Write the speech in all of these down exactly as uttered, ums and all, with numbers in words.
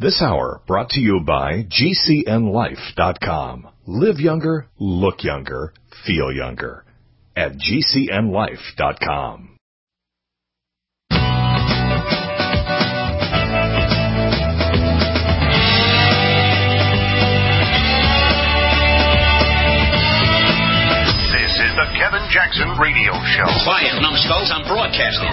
This hour brought to you by G C N life dot com. Live younger, look younger, feel younger at G C N life dot com. This is the Kevin Jackson Radio Show. Quiet, numbskulls, I'm broadcasting.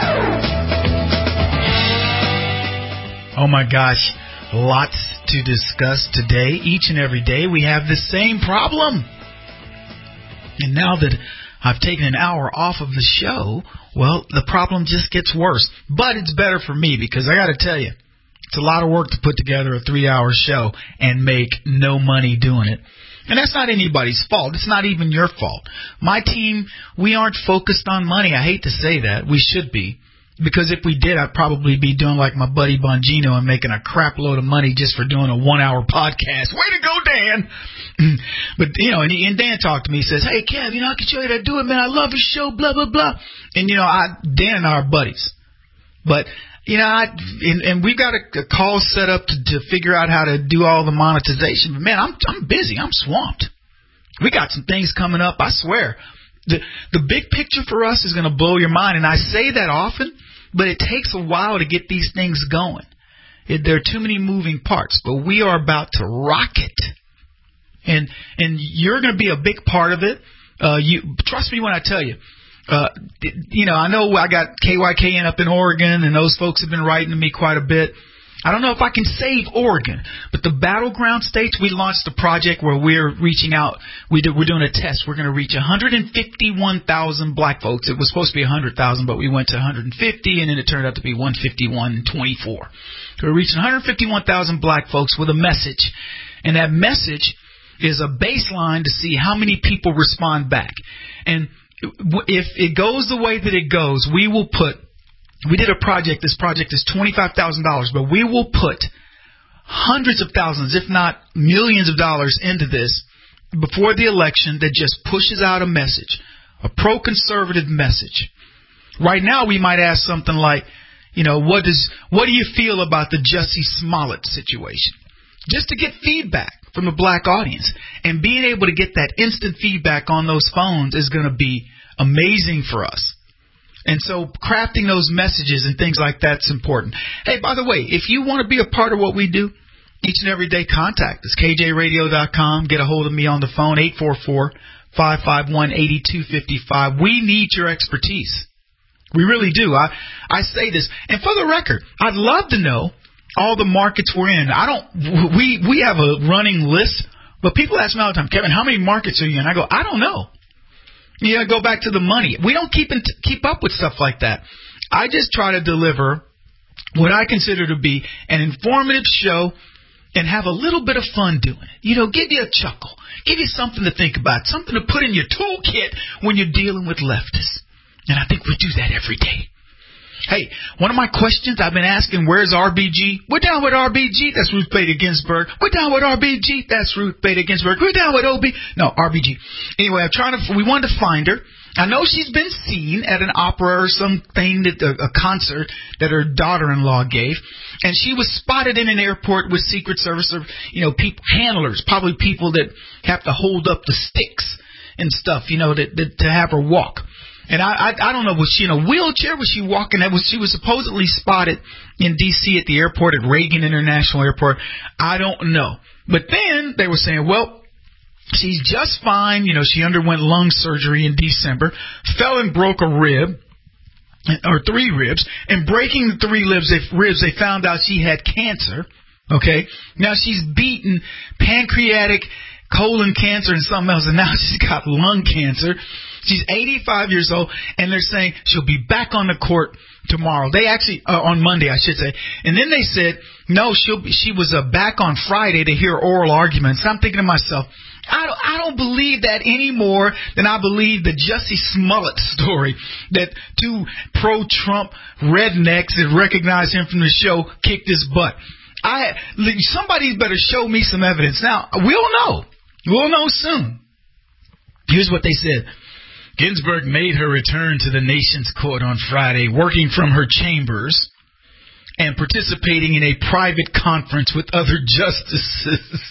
Oh my gosh. Lots to discuss today. Each and every day we have the same problem. And now that I've taken an hour off of the show, well, the problem just gets worse. But it's better for me because I got to tell you, it's a lot of work to put together a three-hour show and make no money doing it. And that's not anybody's fault. It's not even your fault. My team, we aren't focused on money. I hate to say that. We should be. Because if we did, I'd probably be doing like my buddy Bongino and making a crap load of money just for doing a one-hour podcast. Way to go, Dan! But, you know, and, he, and Dan talked to me. He says, hey, Kev, you know, I can show you how to do it, man. I love your show, blah, blah, blah. And, you know, I, Dan and I are buddies. But, you know, I, and, and we've got a, a call set up to, to figure out how to do all the monetization. But, man, I'm, I'm busy. I'm swamped. We got some things coming up, I swear. The, the big picture for us is going to blow your mind. And I say that often. But it takes a while to get these things going. It, there are too many moving parts. But we are about to rock it. And and you're going to be a big part of it. Uh, you trust me when I tell you. Uh, you know, I know I got K Y K N up in Oregon, and those folks have been writing to me quite a bit. I don't know if I can save Oregon, but the battleground states, we launched a project where we're reaching out. We do, we're doing a test. We're going to reach one hundred fifty-one thousand black folks. It was supposed to be one hundred thousand, but we went to one hundred fifty, and then it turned out to be one hundred fifty-one and twenty-four. So we're reaching one hundred fifty-one thousand black folks with a message, and that message is a baseline to see how many people respond back. And if it goes the way that it goes, we will put We did a project. This project is twenty-five thousand dollars, but we will put hundreds of thousands, if not millions of dollars into this before the election that just pushes out a message, a pro-conservative message. Right now, we might ask something like, you know, what does what do you feel about the Jussie Smollett situation? Just to get feedback from the black audience. And being able to get that instant feedback on those phones is going to be amazing for us. And so crafting those messages and things like that's important. Hey, by the way, if you want to be a part of what we do, each and every day contact us, K J radio dot com. Get a hold of me on the phone, eight four four, five five one, eight two five five. We need your expertise. We really do. I, I say this. And for the record, I'd love to know all the markets we're in. I don't, we, we have a running list, but people ask me all the time, Kevin, how many markets are you in? I go, I don't know. You know, go back to the money. We don't keep in t- keep up with stuff like that. I just try to deliver what I consider to be an informative show and have a little bit of fun doing it. You know, give you a chuckle. Give you something to think about, something to put in your toolkit when you're dealing with leftists. And I think we do that every day. Hey, one of my questions I've been asking, where's R B G? We're down with R B G. That's Ruth Bader Ginsburg. We're down with R B G. That's Ruth Bader Ginsburg. We're down with O B. No, R B G. Anyway, I'm trying to. We wanted to find her. I know she's been seen at an opera or something, that a, a concert that her daughter-in-law gave, and she was spotted in an airport with Secret Service, or you know, people, handlers, probably people that have to hold up the sticks and stuff, you know, that, that to have her walk. And I, I I don't know, was she in a wheelchair? Was she walking? Was she was supposedly spotted in D C at the airport, at Reagan International Airport. I don't know. But then they were saying, well, she's just fine. You know, she underwent lung surgery in December, fell and broke a rib, or three ribs, and breaking the three ribs, they, ribs, they found out she had cancer. Okay, now she's beaten pancreatic, colon cancer, and something else, and now she's got lung cancer. She's eighty-five years old, and they're saying she'll be back on the court tomorrow. They actually, uh, on Monday, I should say. And then they said, no, she'll be, she was uh, back on Friday to hear oral arguments. I'm thinking to myself, I don't, I don't believe that any more than I believe the Jussie Smollett story, that two pro-Trump rednecks that recognize him from the show kicked his butt. I somebody better show me some evidence. Now, we'll know. We'll know soon. Here's what they said. Ginsburg made her return to the nation's court on Friday, working from her chambers and participating in a private conference with other justices.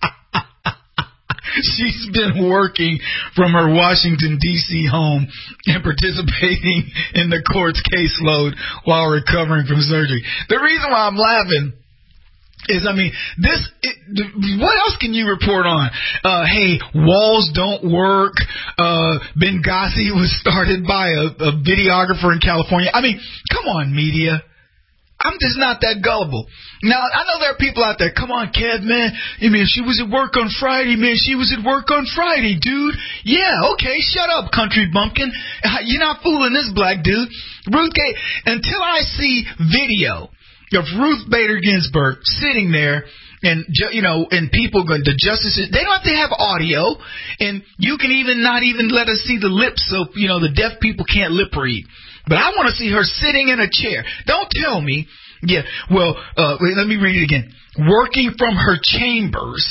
She's been working from her Washington, D C home and participating in the court's caseload while recovering from surgery. The reason why I'm laughing is, I mean, this, it, what else can you report on? Uh, hey, walls don't work. Uh, Benghazi was started by a, a videographer in California. I mean, come on, media. I'm just not that gullible. Now, I know there are people out there, come on, Kev, man. I mean, she was at work on Friday, man. She was at work on Friday, dude. Yeah, okay, shut up, country bumpkin. You're not fooling this black dude. Ruth G. Until I see video of Ruth Bader Ginsburg sitting there, and, you know, and people going, the justices, they don't have to have audio, and you can even not even let us see the lips so, you know, the deaf people can't lip read. But I want to see her sitting in a chair. Don't tell me, yeah, well, uh, wait, let me read it again. Working from her chambers.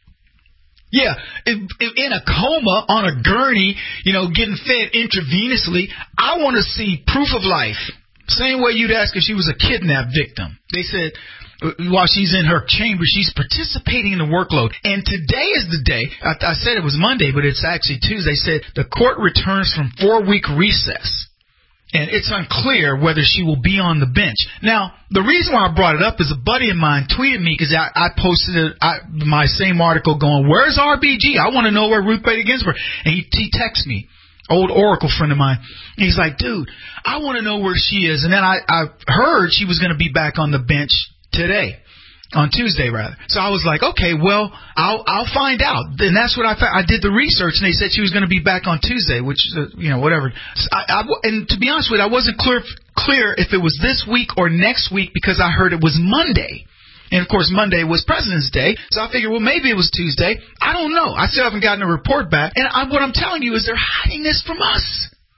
Yeah, in, in a coma on a gurney, you know, getting fed intravenously. I want to see proof of life. Same way you'd ask if she was a kidnap victim. They said while she's in her chamber, she's participating in the workload. And today is the day, I, I said it was Monday, but it's actually Tuesday, said the court returns from four-week recess. And it's unclear whether she will be on the bench. Now, the reason why I brought it up is a buddy of mine tweeted me because I, I posted it, I, my same article going, where's R B G? I want to know where Ruth Bader Ginsburg. And he, he texted me, old Oracle friend of mine. And he's like, dude, I want to know where she is. And then I, I heard she was going to be back on the bench today. On Tuesday, rather. So I was like, okay, well, I'll I'll find out. And that's what I found. I did the research, and they said she was going to be back on Tuesday, which, uh, you know, whatever. So I, I, and to be honest with you, I wasn't clear clear if it was this week or next week because I heard it was Monday. And, of course, Monday was President's Day, so I figured, well, maybe it was Tuesday. I don't know. I still haven't gotten a report back. And I, what I'm telling you is they're hiding this from us.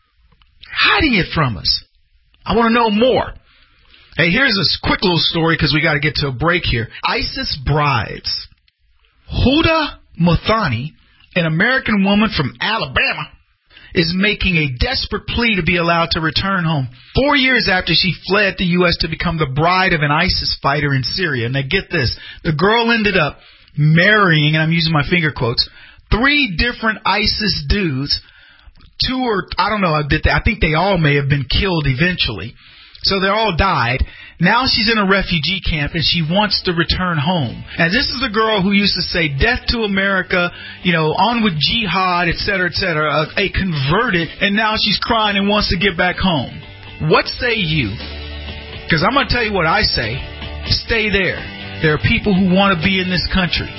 Hiding it from us. I want to know more. Hey, here's a quick little story because we got to get to a break here. ISIS brides Huda Muthani, an American woman from Alabama, is making a desperate plea to be allowed to return home. Four years after she fled the U S to become the bride of an ISIS fighter in Syria. Now get this, the girl ended up marrying, and I'm using my finger quotes, three different ISIS dudes. Two or, I don't know, I think they all may have been killed eventually. So they all died. Now she's in a refugee camp and she wants to return home. And this is a girl who used to say, death to America, you know, on with jihad, et cetera, et cetera, a, a converted, and now she's crying and wants to get back home. What say you? Because I'm going to tell you what I say. Stay there. There are people who want to be in this country.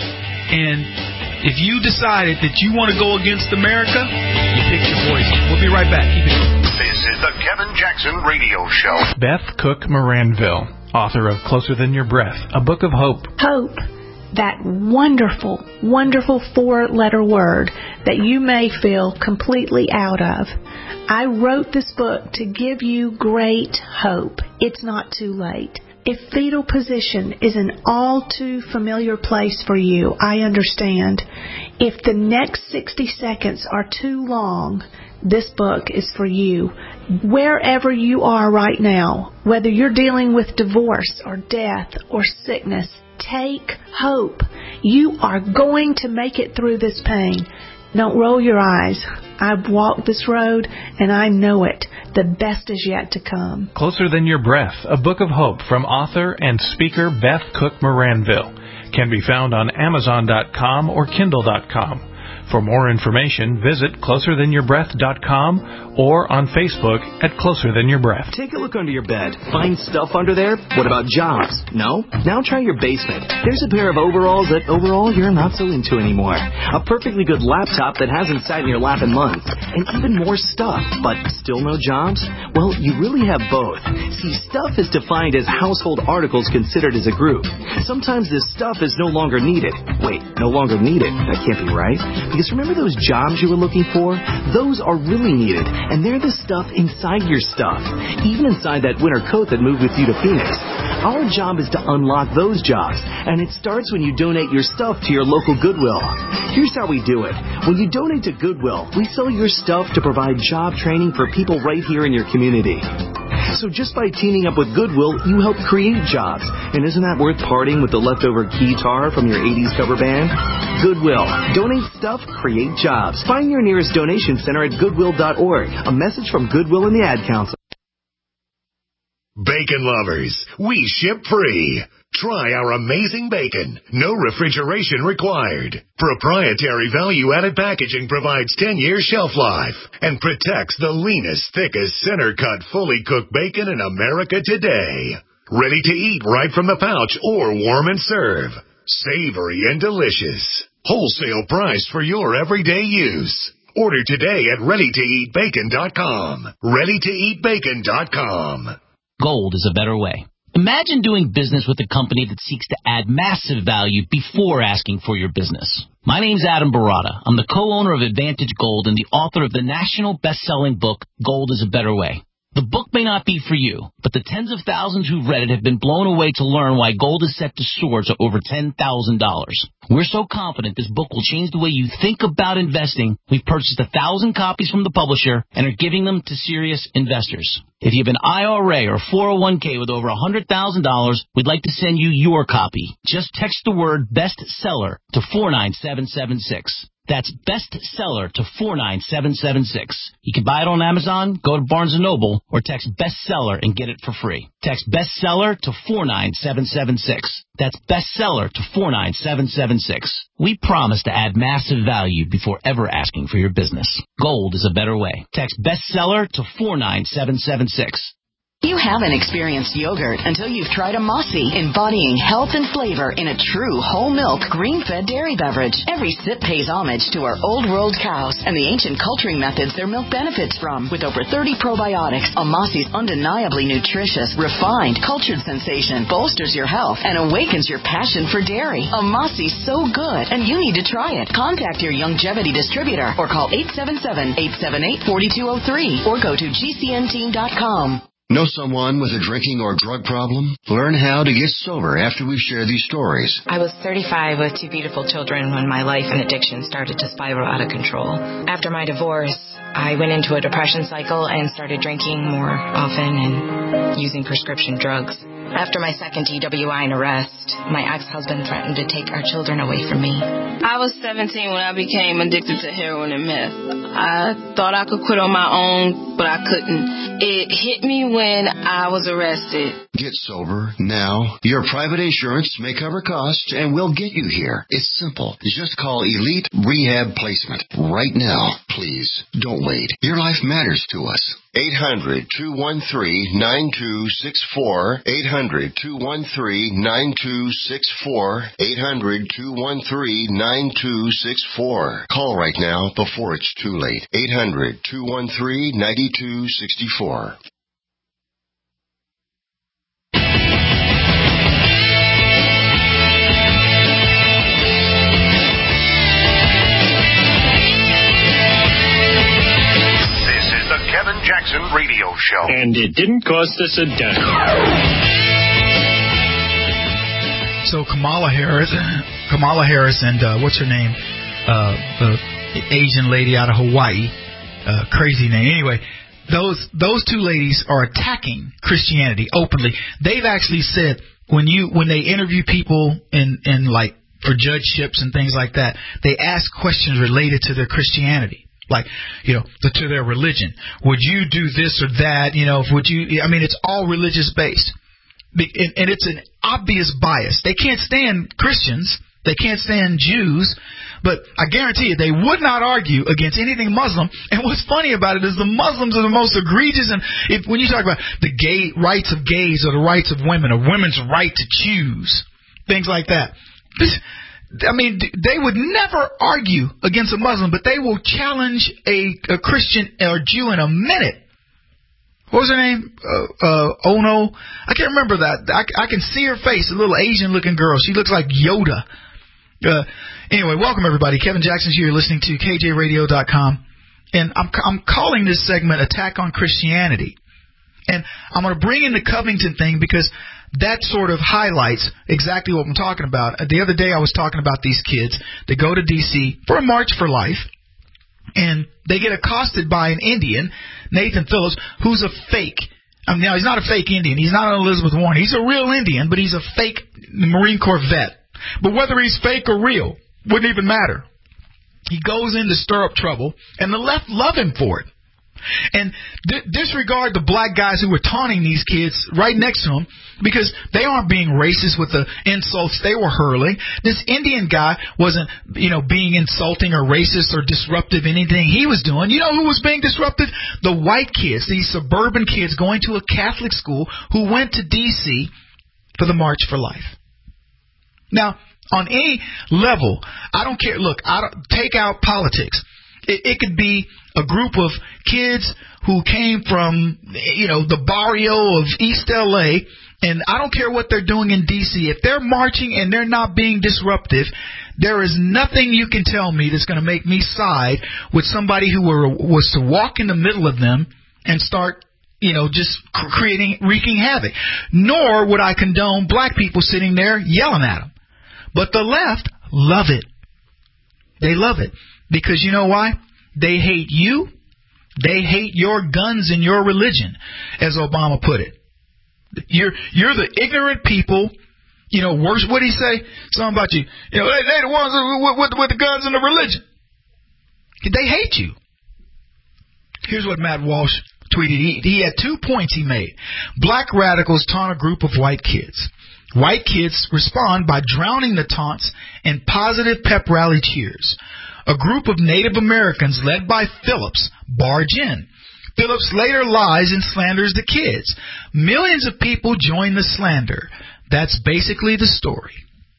And if you decided that you want to go against America, you pick your poison. We'll be right back. Keep it going. This is the Kevin Jackson Radio Show. Beth Cook Moranville, author of Closer Than Your Breath, a book of hope. Hope, that wonderful, wonderful four-letter word that you may feel completely out of. I wrote this book to give you great hope. It's not too late. If fetal position is an all too familiar place for you, I understand. If the next sixty seconds are too long, this book is for you. Wherever you are right now, whether you're dealing with divorce or death or sickness, take hope. You are going to make it through this pain. Don't roll your eyes. I've walked this road, and I know it. The best is yet to come. Closer Than Your Breath, a book of hope from author and speaker Beth Cook Moranville, can be found on Amazon dot com or Kindle dot com. For more information, visit closer than your breath dot com or on Facebook at Closer Than Your Breath. Take a look under your bed. Find stuff under there? What about jobs? No? Now try your basement. There's a pair of overalls that overall you're not so into anymore. A perfectly good laptop that hasn't sat in your lap in months. And even more stuff, but still no jobs? Well, you really have both. See, stuff is defined as household articles considered as a group. Sometimes this stuff is no longer needed. Wait, no longer needed? That can't be right. Because remember those jobs you were looking for? Those are really needed, and they're the stuff inside your stuff. Even inside that winter coat that moved with you to Phoenix. Our job is to unlock those jobs, and it starts when you donate your stuff to your local Goodwill. Here's how we do it. When you donate to Goodwill, we sell your stuff to provide job training for people right here in your community. So just by teaming up with Goodwill, you help create jobs. And isn't that worth parting with the leftover guitar from your eighties cover band? Goodwill. Donate stuff, create jobs. Find your nearest donation center at goodwill dot org. A message from Goodwill and the Ad Council. Bacon lovers, we ship free. Try our amazing bacon. No refrigeration required. Proprietary value-added packaging provides ten-year shelf life and protects the leanest, thickest, center-cut, fully cooked bacon in America today. Ready to eat right from the pouch or warm and serve. Savory and delicious. Wholesale price for your everyday use. Order today at ready to eat bacon dot com. ready to eat bacon dot com. Gold is a better way. Imagine doing business with a company that seeks to add massive value before asking for your business. My name's Adam Barata. I'm the co-owner of Advantage Gold and the author of the national best-selling book, Gold is a Better Way. The book may not be for you, but the tens of thousands who've read it have been blown away to learn why gold is set to soar to over ten thousand dollars. We're so confident this book will change the way you think about investing, we've purchased a thousand copies from the publisher and are giving them to serious investors. If you have an I R A or four oh one k with over one hundred thousand dollars, we'd like to send you your copy. Just text the word bestseller to four nine seven seven six. That's bestseller to four nine seven seven six. You can buy it on Amazon, go to Barnes and Noble, or text bestseller and get it for free. Text bestseller to four nine seven seven six. That's bestseller to four nine seven seven six. We promise to add massive value before ever asking for your business. Gold is a better way. Text bestseller to four nine seven seven six. You haven't experienced yogurt until you've tried a Mossy, embodying health and flavor in a true whole milk, green-fed dairy beverage. Every sip pays homage to our old world cows and the ancient culturing methods their milk benefits from. With over thirty probiotics, a Mossy's undeniably nutritious, refined, cultured sensation bolsters your health and awakens your passion for dairy. A Mossy's so good, and you need to try it. Contact your Youngevity distributor or call eight seven seven, eight seven eight, four two zero three or go to G C N team dot com. Know someone with a drinking or drug problem? Learn how to get sober after we share these stories. I was thirty-five with two beautiful children when my life and addiction started to spiral out of control. After my divorce, I went into a depression cycle and started drinking more often and using prescription drugs. After my second D W I and arrest, my ex-husband threatened to take our children away from me. I was seventeen when I became addicted to heroin and meth. I thought I could quit on my own, but I couldn't. It hit me when I was arrested. Get sober now. Your private insurance may cover costs and we'll get you here. It's simple. Just call Elite Rehab Placement right now. Please, don't wait. Your life matters to us. eight hundred, two one three, nine two six four. eight hundred, two one three, nine two six four. eight hundred, two one three, nine two six four. Call right now before it's too late. eight hundred, two one three, nine two six four. Kevin Jackson Radio Show. And it didn't cost us a dime. So Kamala Harris, Kamala Harris and uh, what's her name? Uh, the Asian lady out of Hawaii. Uh, crazy name. Anyway, those those two ladies are attacking Christianity openly. They've actually said when you when they interview people in, in like for judgeships and things like that, they ask questions related to their Christianity. Like, you know, the, to their religion. Would you do this or that? You know, would you? I mean, it's all religious based, and, and it's an obvious bias. They can't stand Christians. They can't stand Jews. But I guarantee you, they would not argue against anything Muslim. And what's funny about it is the Muslims are the most egregious. And if, when you talk about the gay rights of gays or the rights of women or women's right to choose, things like that. This, I mean, they would never argue against a Muslim, but they will challenge a, a Christian or Jew in a minute. What was her name? Uh, uh, Ono? I can't remember that. I, I can see her face, a little Asian-looking girl. She looks like Yoda. Uh, anyway, welcome, everybody. Kevin Jackson's here. You're listening to K J radio dot com. And I'm, I'm calling this segment Attack on Christianity. And I'm going to bring in the Covington thing because that sort of highlights exactly what I'm talking about. The other day I was talking about these kids that go to D C for a March for Life, and they get accosted by an Indian, Nathan Phillips, who's a fake. I mean, now, he's not a fake Indian. He's not an Elizabeth Warren. He's a real Indian, but he's a fake Marine Corps vet. But whether he's fake or real wouldn't even matter. He goes in to stir up trouble, and the left love him for it. And d- disregard the black guys who were taunting these kids right next to him, because they aren't being racist with the insults they were hurling. This Indian guy wasn't, you know, being insulting or racist or disruptive in anything he was doing. You know who was being disruptive? The white kids, these suburban kids going to a Catholic school who went to D C for the March for Life. Now, on any level, I don't care. Look, I don't, take out politics. It, it could be a group of kids who came from, you know, the barrio of East L A, and I don't care what they're doing in D C. If they're marching and they're not being disruptive, there is nothing you can tell me that's going to make me side with somebody who were, was to walk in the middle of them and start, you know, just creating, wreaking havoc. Nor would I condone black people sitting there yelling at them. But the left love it. They love it. Because you know why? They hate you. They hate your guns and your religion, as Obama put it. You're you're the ignorant people. You know, worse. What did he say? Something about you. You know, they, they're the ones with, with, with the guns and the religion. They hate you. Here's what Matt Walsh tweeted. He, he had two points he made. Black radicals taunt a group of white kids. White kids respond by drowning the taunts in positive pep rally cheers. A group of Native Americans led by Phillips barge in. Phillips later lies and slanders the kids. Millions of people join the slander. That's basically the story.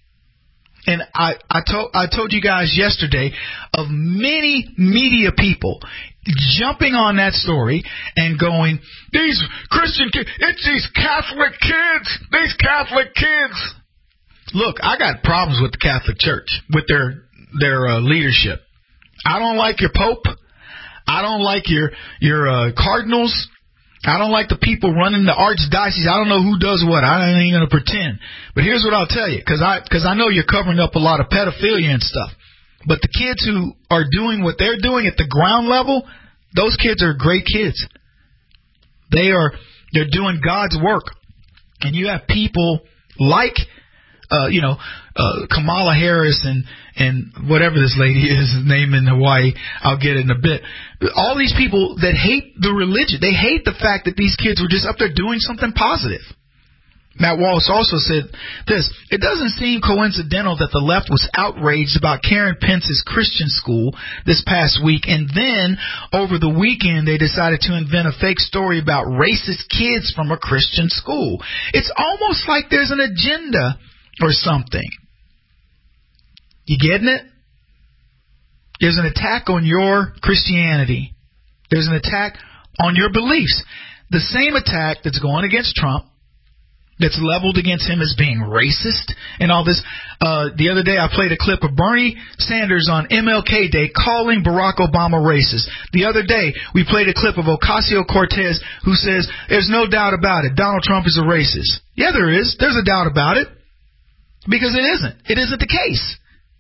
And I, I told I told you guys yesterday of many media people jumping on that story and going, these Christian kids, it's these Catholic kids, these Catholic kids. Look, I got problems with the Catholic Church, with their their uh, leadership. I don't like your Pope. I don't like your your uh, cardinals. I don't like the people running the archdiocese. I don't know who does what. I ain't going to pretend. But here's what I'll tell you, because I, cause I know you're covering up a lot of pedophilia and stuff. But the kids who are doing what they're doing at the ground level, those kids are great kids. They are, they're doing God's work. And you have people like, uh, you know, uh, Kamala Harris and, and whatever this lady is, name in Hawaii, I'll get it in a bit. All these people that hate the religion, they hate the fact that these kids were just up there doing something positive. Matt Walsh also said this: it doesn't seem coincidental that the left was outraged about Karen Pence's Christian school this past week, and then over the weekend they decided to invent a fake story about racist kids from a Christian school. It's almost like there's an agenda or something. You getting it? There's an attack on your Christianity. There's an attack on your beliefs. The same attack that's going against Trump, that's leveled against him as being racist and all this. Uh, the other day I played a clip of Bernie Sanders on M L K Day calling Barack Obama racist. The other day we played a clip of Ocasio-Cortez who says, there's no doubt about it, Donald Trump is a racist. Yeah, there is. There's a doubt about it. Because it isn't. It isn't the case.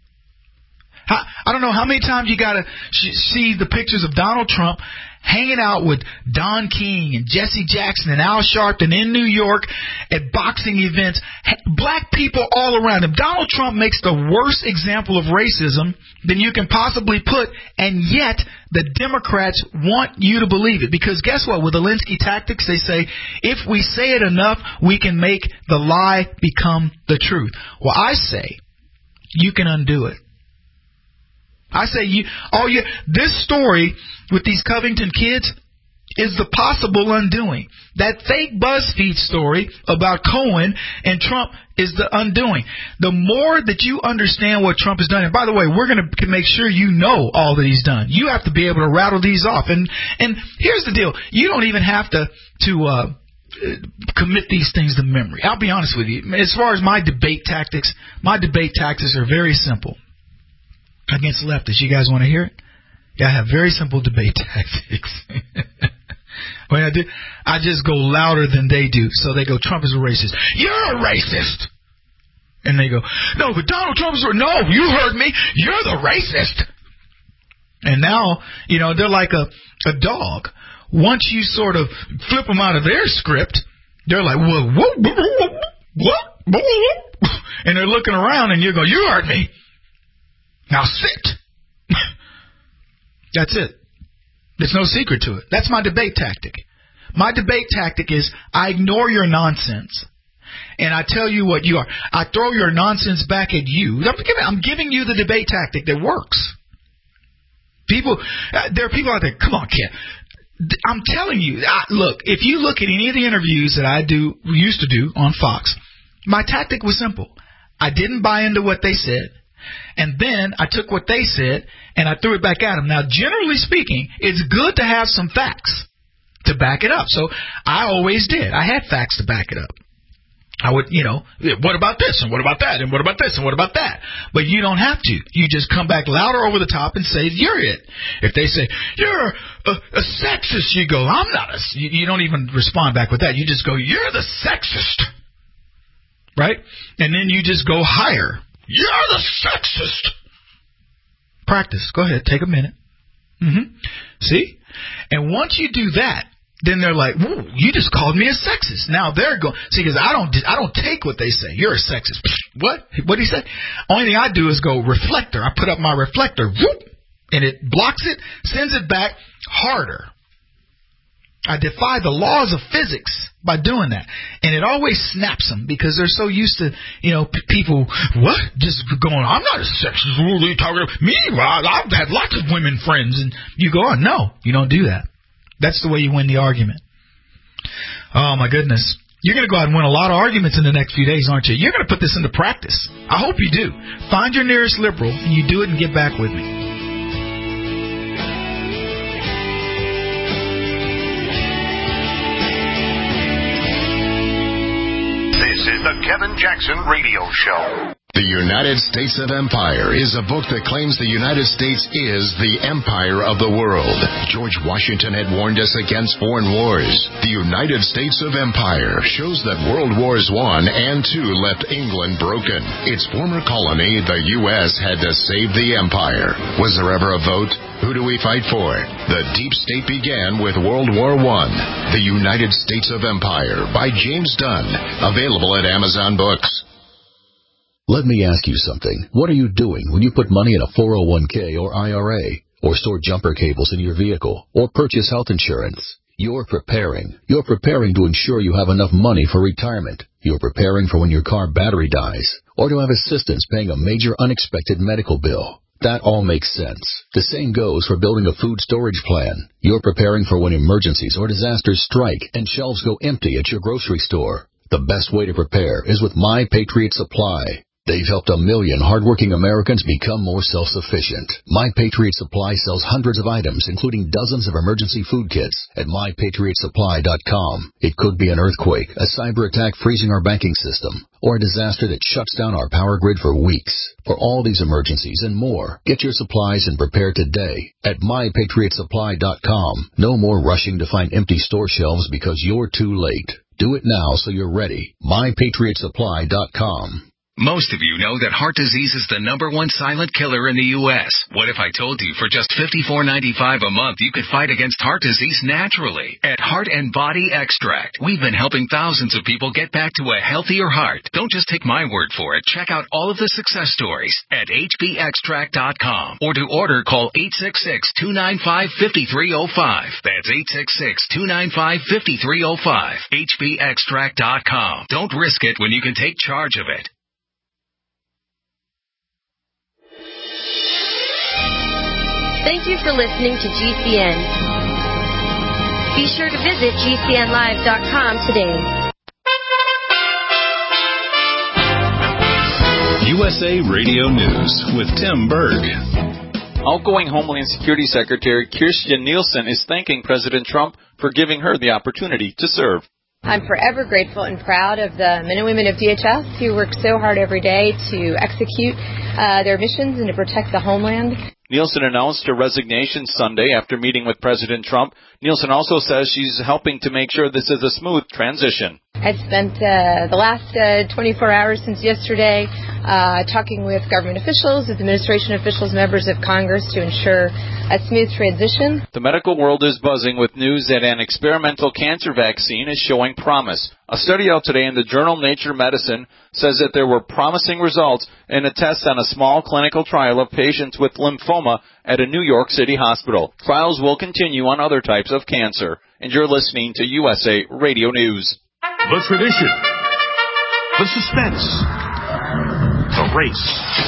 I don't know how many times you got to see the pictures of Donald Trump hanging out with Don King and Jesse Jackson and Al Sharpton in New York at boxing events. Black people all around him. Donald Trump makes the worst example of racism than you can possibly put, and yet the Democrats want you to believe it. Because guess what? With the Alinsky tactics, they say, if we say it enough, we can make the lie become the truth. Well, I say, you can undo it. I say you, all you, this story with these Covington kids is the possible undoing. That fake BuzzFeed story about Cohen and Trump is the undoing. The more that you understand what Trump has done, and by the way, we're going to make sure you know all that he's done. You have to be able to rattle these off. And and here's the deal: you don't even have to to uh, commit these things to memory. I'll be honest with you. As far as my debate tactics, my debate tactics are very simple. Against leftists. You guys want to hear it? Yeah, I have very simple debate tactics. When I do, I just go louder than they do. So they go, Trump is a racist. You're a racist. And they go, no, but Donald Trump is a racist. No, you heard me. You're the racist. And now, you know, they're like a, a dog once you sort of flip them out of their script, they're like, whoa, whoa, what? And they're looking around, and you go, you heard me. Now sit. That's it. There's no secret to it. That's my debate tactic. My debate tactic is I ignore your nonsense, and I tell you what you are. I throw your nonsense back at you. I'm giving, I'm giving you the debate tactic that works. People, uh, there are people out there, come on, kid. I'm telling you, I, look, if you look at any of the interviews that I do, used to do on Fox, my tactic was simple. I didn't buy into what they said, and then I took what they said, and I threw it back at them. Now, generally speaking, it's good to have some facts to back it up. So I always did. I had facts to back it up. I would, you know, what about this, and what about that, and what about this, and what about that? But you don't have to. You just come back louder over the top and say, you're it. If they say, you're a, a sexist, you go, I'm not a, you, you don't even respond back with that. You just go, you're the sexist. Right? And then you just go higher. You're the sexist. Practice. Go ahead. Take a minute. Mm-hmm. See? And once you do that, then they're like, "Whoa, you just called me a sexist." Now they're going, see, because I don't, I don't take what they say. You're a sexist. What? What did he say? Only thing I do is go reflector. I put up my reflector, whoop, and it blocks it, sends it back harder. I defy the laws of physics by doing that, and it always snaps them because they're so used to, you know, p- people what just going, I'm not a sexist. What are you talking about? Me? Well, I've had lots of women friends, and you go, oh, no, you don't do that. That's the way you win the argument. Oh, my goodness. You're going to go out and win a lot of arguments in the next few days, aren't you? You're going to put this into practice. I hope you do. Find your nearest liberal, and you do it and get back with me. This is the Kevin Jackson Radio Show. The United States of Empire is a book that claims the United States is the empire of the world. George Washington had warned us against foreign wars. The United States of Empire shows that World Wars One and Two left England broken. Its former colony, the U S, had to save the empire. Was there ever a vote? Who do we fight for? The deep state began with World War One. The United States of Empire by James Dunn. Available at Amazon Books. Let me ask you something. What are you doing when you put money in a four oh one k or I R A, or store jumper cables in your vehicle, or purchase health insurance? You're preparing. You're preparing to ensure you have enough money for retirement. You're preparing for when your car battery dies, or to have assistance paying a major unexpected medical bill. That all makes sense. The same goes for building a food storage plan. You're preparing for when emergencies or disasters strike and shelves go empty at your grocery store. The best way to prepare is with My Patriot Supply. They've helped a million hardworking Americans become more self-sufficient. My Patriot Supply sells hundreds of items, including dozens of emergency food kits at my patriot supply dot com. It could be an earthquake, a cyber attack freezing our banking system, or a disaster that shuts down our power grid for weeks. For all these emergencies and more, get your supplies and prepare today at my patriot supply dot com. No more rushing to find empty store shelves because you're too late. Do it now so you're ready. my patriot supply dot com. Most of you know that heart disease is the number one silent killer in the U S What if I told you for just fifty-four ninety-five a month you could fight against heart disease naturally? At Heart and Body Extract, we've been helping thousands of people get back to a healthier heart. Don't just take my word for it. Check out all of the success stories at h b extract dot com, or to order, call eight six six, two nine five, five three zero five. That's eight six six, two nine five, five three zero five. h b extract dot com. Don't risk it when you can take charge of it. Thank you for listening to G C N. Be sure to visit G C N live dot com today. U S A Radio News with Tim Berg. Outgoing Homeland Security Secretary Kirstjen Nielsen is thanking President Trump for giving her the opportunity to serve. I'm forever grateful and proud of the men and women of D H S who work so hard every day to execute uh, their missions and to protect the homeland. Nielsen announced her resignation Sunday after meeting with President Trump. Nielsen also says she's helping to make sure this is a smooth transition. I've spent uh, the last uh, twenty-four hours since yesterday uh, talking with government officials, with administration officials, members of Congress to ensure a smooth transition. The medical world is buzzing with news that an experimental cancer vaccine is showing promise. A study out today in the journal Nature Medicine says that there were promising results in a test on a small clinical trial of patients with lymphoma at a New York City hospital. Trials will continue on other types of cancer. And you're listening to U S A Radio News. The tradition, the suspense, the race.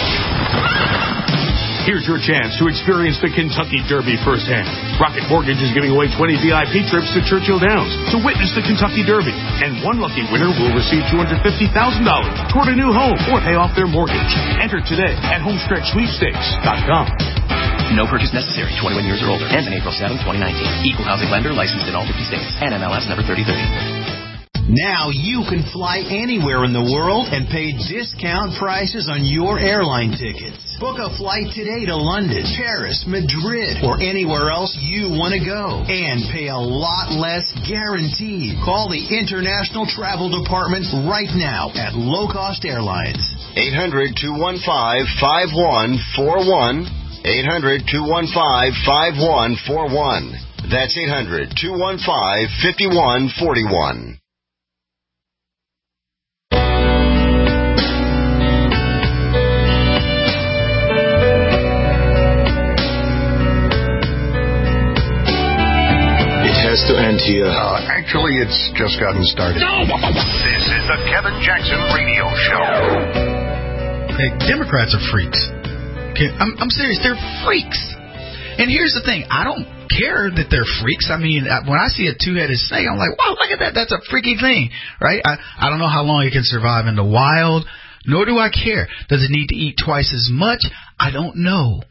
Here's your chance to experience the Kentucky Derby firsthand. Rocket Mortgage is giving away twenty V I P trips to Churchill Downs to witness the Kentucky Derby. And one lucky winner will receive two hundred fifty thousand dollars toward a new home or pay off their mortgage. Enter today at homestretch sweepstakes dot com. No purchase necessary. twenty-one years or older. Ends on April seventh, twenty nineteen. Equal housing lender licensed in all fifty states. N M L S number thirty thirty. Now you can fly anywhere in the world and pay discount prices on your airline tickets. Book a flight today to London, Paris, Madrid, or anywhere else you want to go. And pay a lot less guaranteed. Call the International Travel Department right now at Low Cost Airlines. eight hundred, two one five, five one four one. eight hundred, two one five, five one four one. That's eight hundred, two one five, five one four one. Has to end here. Uh, actually, it's just gotten started. This is the Kevin Jackson Radio Show. Hey, Democrats are freaks. Okay, I'm, I'm serious. They're freaks. And here's the thing. I don't care that they're freaks. I mean, when I see a two-headed snake, I'm like, wow, look at that. That's a freaky thing, right? I, I don't know how long it can survive in the wild, nor do I care. Does it need to eat twice as much? I don't know.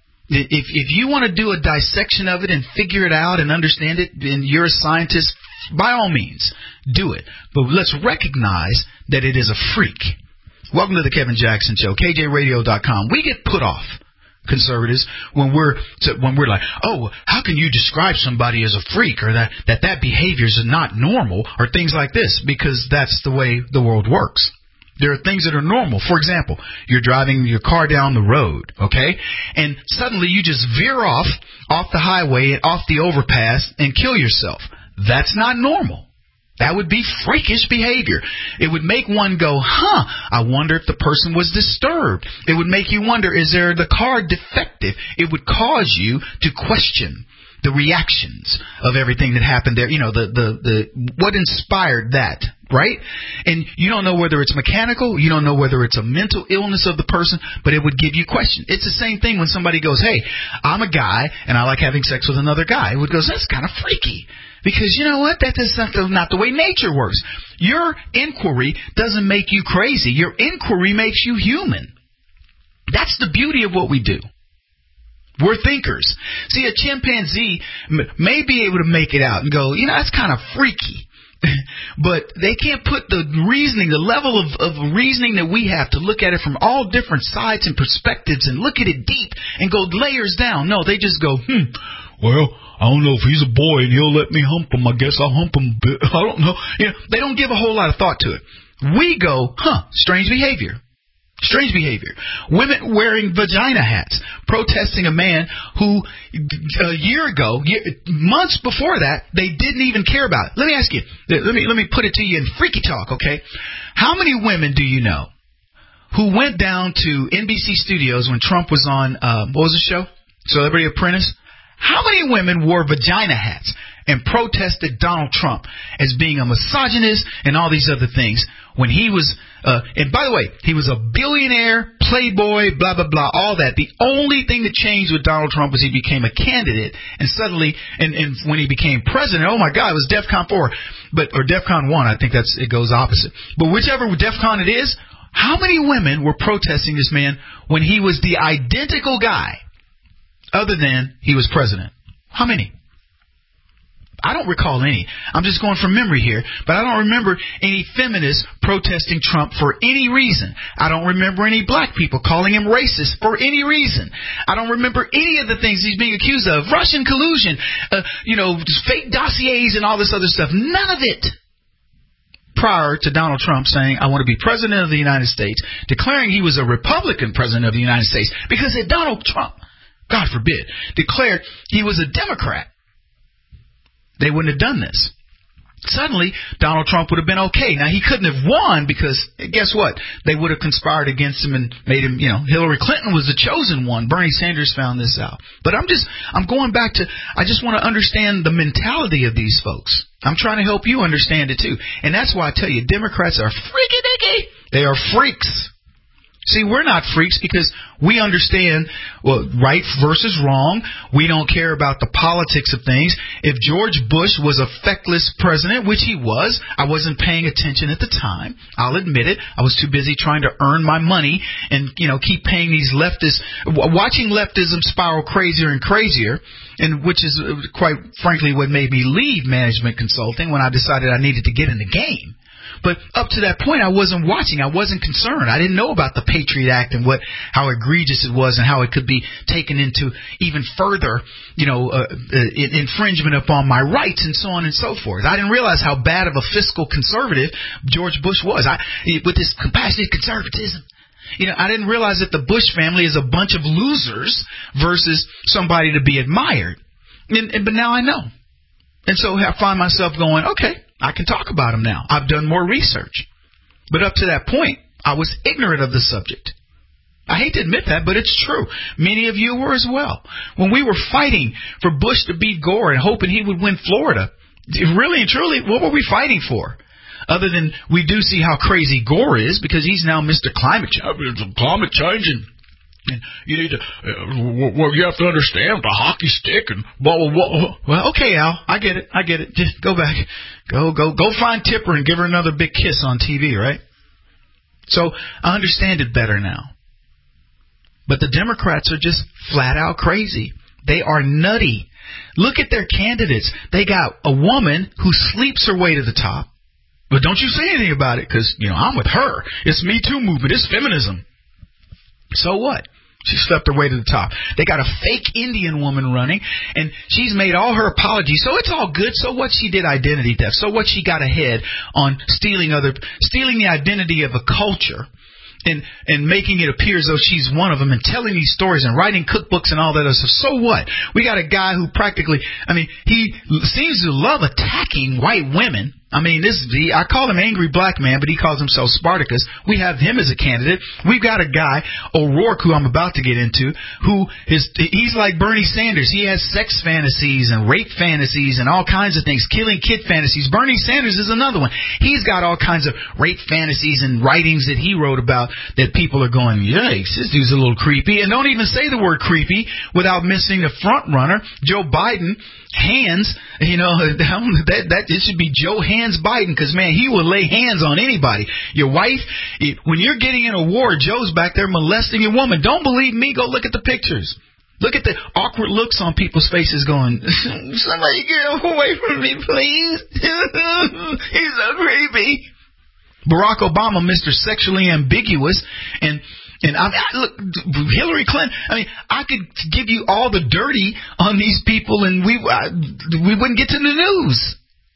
If if you want to do a dissection of it and figure it out and understand it, and you're a scientist, by all means, do it. But let's recognize that it is a freak. Welcome to the Kevin Jackson Show, K J radio dot com. We get put off, conservatives, when we're when we're like, oh, how can you describe somebody as a freak, or that that, that behavior is not normal, or things like this, because that's the way the world works. There are things that are normal. For example, you're driving your car down the road, okay, and suddenly you just veer off, off the highway and off the overpass and kill yourself. That's not normal. That would be freakish behavior. It would make one go, huh, I wonder if the person was disturbed. It would make you wonder, is there the car defective? It would cause you to question the reactions of everything that happened there. You know, the, the, the, what inspired that, right? And you don't know whether it's mechanical, you don't know whether it's a mental illness of the person, but it would give you question. It's the same thing when somebody goes, hey, I'm a guy and I like having sex with another guy. It would go, that's kind of freaky. Because you know what? That is not the, not the way nature works. Your inquiry doesn't make you crazy. Your inquiry makes you human. That's the beauty of what we do. We're thinkers. See, a chimpanzee may be able to make it out and go, you know, that's kind of freaky. But they can't put the reasoning, the level of, of reasoning that we have to look at it from all different sides and perspectives and look at it deep and go layers down. No, they just go, hmm, well, I don't know if he's a boy and he'll let me hump him. I guess I'll hump him. I don't know. You know, they don't give a whole lot of thought to it. We go, huh, strange behavior. Strange behavior. Women wearing vagina hats, protesting a man who a year ago, year, months before that, they didn't even care about. Let me ask you, let me let me put it to you in freaky talk, okay? How many women do you know who went down to N B C Studios when Trump was on, uh, what was the show? Celebrity Apprentice? How many women wore vagina hats and protested Donald Trump as being a misogynist and all these other things when he was, uh, and by the way, he was a billionaire, playboy, blah, blah, blah, all that. The only thing that changed with Donald Trump was he became a candidate, and suddenly, and, and when he became president, oh my God, it was DEFCON four, but, or DEFCON one, I think that's, it goes opposite. But whichever DEFCON it is, how many women were protesting this man when he was the identical guy, other than he was president? How many? I don't recall any. I'm just going from memory here, but I don't remember any feminists protesting Trump for any reason. I don't remember any black people calling him racist for any reason. I don't remember any of the things he's being accused of. Russian collusion, uh, you know, fake dossiers and all this other stuff. None of it. prior to Donald Trump saying, I want to be president of the United States, declaring he was a Republican president of the United States, because if Donald Trump, God forbid, declared he was a Democrat, they wouldn't have done this. Suddenly, Donald Trump would have been okay. Now, he couldn't have won because, guess what? They would have conspired against him and made him, you know, Hillary Clinton was the chosen one. Bernie Sanders found this out. But I'm just, I'm going back to, I just want to understand the mentality of these folks. I'm trying to help you understand it too. And that's why I tell you, Democrats are freaky dicky. They are freaks. See, we're not freaks because we understand, well, right versus wrong. We don't care about the politics of things. If George Bush was a feckless president, which he was, I wasn't paying attention at the time. I'll admit it. I was too busy trying to earn my money and, you know, keep paying these leftists, watching leftism spiral crazier and crazier, and which is quite frankly what made me leave management consulting when I decided I needed to get in the game. But up to that point, I wasn't watching. I wasn't concerned. I didn't know about the Patriot Act and what how egregious it was and how it could be taken into even further, you know, uh, uh, infringement upon my rights and so on and so forth. I didn't realize how bad of a fiscal conservative George Bush was. I, with his compassionate conservatism. You know, I didn't realize that the Bush family is a bunch of losers versus somebody to be admired. And, and, but now I know. And so I find myself going, okay, I can talk about them now. I've done more research. But up to that point, I was ignorant of the subject. I hate to admit that, but it's true. Many of you were as well. When we were fighting for Bush to beat Gore and hoping he would win Florida, really and truly, what were we fighting for? Other than we do see how crazy Gore is because he's now Mister Climate Change. Climate change and And you need to, uh, well, you have to understand the hockey stick and blah, blah, blah. Well, okay, Al, I get it. I get it. Just go back. Go, go, go find Tipper and give her another big kiss on T V, right? So I understand it better now. But the Democrats are just flat out crazy. They are nutty. Look at their candidates. They got a woman who sleeps her way to the top. But don't you say anything about it because, you know, I'm with her. It's Me Too movement. It's feminism. So what? She slept her way to the top. They got a fake Indian woman running, and she's made all her apologies. So it's all good. So what? She did identity theft. So what? She got ahead on stealing other, stealing the identity of a culture, and and making it appear as though she's one of them, and telling these stories and writing cookbooks and all that other stuff. So what? We got a guy who practically, I mean, he seems to love attacking white women. I mean, this he, I call him Angry Black Man, but he calls himself Spartacus. We have him as a candidate. We've got a guy, O'Rourke, who I'm about to get into, who is he's like Bernie Sanders. He has sex fantasies and rape fantasies and all kinds of things, killing kid fantasies. Bernie Sanders is another one. He's got all kinds of rape fantasies and writings that he wrote about that people are going, yikes, this dude's a little creepy. And don't even say the word creepy without missing the front runner, Joe Biden. Hands, you know, that that it should be Joe Hands Biden, because man, he will lay hands on anybody. Your wife, it, when you're getting in a war, Joe's back there molesting your woman. Don't believe me? Go look at the pictures. Look at the awkward looks on people's faces going, somebody get away from me, please. He's so creepy. Barack Obama, Mister Sexually Ambiguous, and And I, I look, Hillary Clinton. I mean, I could give you all the dirty on these people, and we I, we wouldn't get to the news.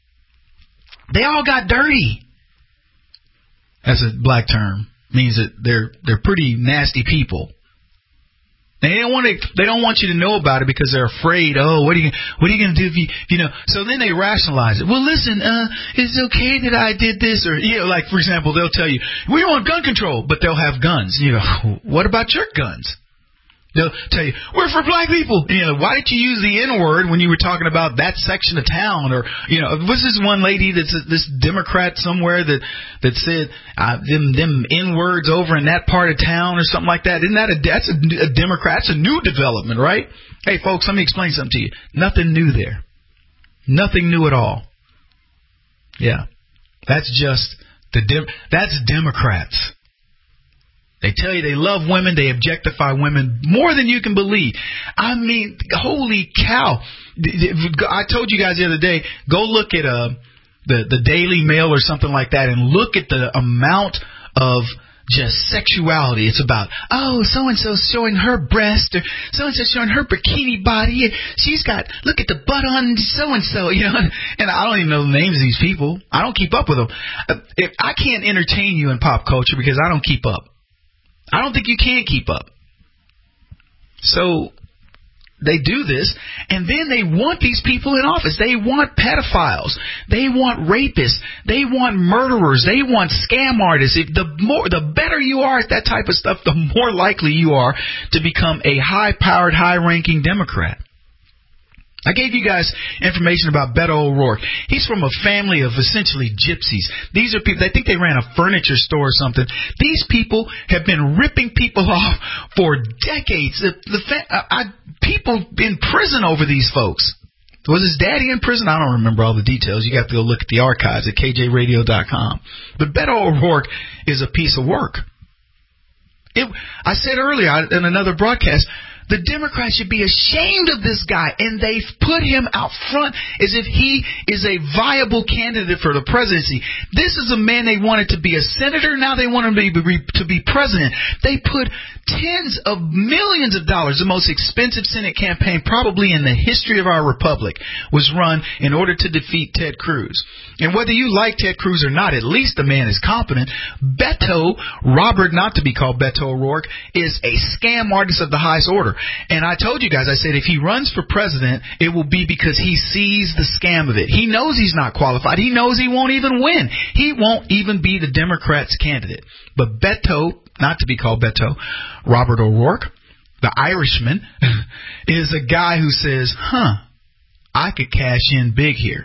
They all got dirty. That's a black term. Means that they're they're pretty nasty people. They don't want to. They don't want you to know about it because they're afraid. Oh, what are you? What are you going to do if you? You know. So then they rationalize it. Well, listen. Uh, it's okay that I did this, or you know, like for example, they'll tell you we want gun control, but they'll have guns. You know, what about your guns? They'll tell you we're for black people. You know, why did you use the N word when you were talking about that section of town? Or you know, was this one lady that's this Democrat somewhere that that said uh, them them N words over in that part of town or something like that? Isn't that a that's a, a Democrat? That's a new development, right? Hey, folks, let me explain something to you. Nothing new there. Nothing new at all. Yeah, that's just the dem- that's Democrats. They tell you they love women. They objectify women more than you can believe. I mean, holy cow. I told you guys the other day, go look at uh, the, the Daily Mail or something like that and look at the amount of just sexuality. It's about, oh, so-and-so's showing her breast, or so-and-so's showing her bikini body. She's got, look at the butt on so-and-so, you know. And I don't even know the names of these people. I don't keep up with them. If I can't entertain you in pop culture because I don't keep up. I don't think you can keep up. So they do this, and then they want these people in office. They want pedophiles. They want rapists. They want murderers. They want scam artists. If the more, the better you are at that type of stuff, the more likely you are to become a high-powered, high-ranking Democrat. I gave you guys information about Beto O'Rourke. He's from a family of essentially gypsies. These are people, they think they ran a furniture store or something. These people have been ripping people off for decades. The, the I, people in prison over these folks. Was his daddy in prison? I don't remember all the details. You got to go look at the archives at K J radio dot com. But Beto O'Rourke is a piece of work. It, I said earlier in another broadcast, the Democrats should be ashamed of this guy, and they've put him out front as if he is a viable candidate for the presidency. This is a man they wanted to be a senator. Now they want him to be, to be president. They put tens of millions of dollars, the most expensive Senate campaign probably in the history of our republic, was run in order to defeat Ted Cruz. And whether you like Ted Cruz or not, at least the man is competent. Beto, Robert, not to be called Beto O'Rourke, is a scam artist of the highest order. And I told you guys, I said if he runs for president, it will be because he sees the scam of it. He knows he's not qualified. He knows he won't even win. He won't even be the Democrats' candidate. But Beto, not to be called Beto, Robert O'Rourke, the Irishman, is a guy who says, huh, I could cash in big here.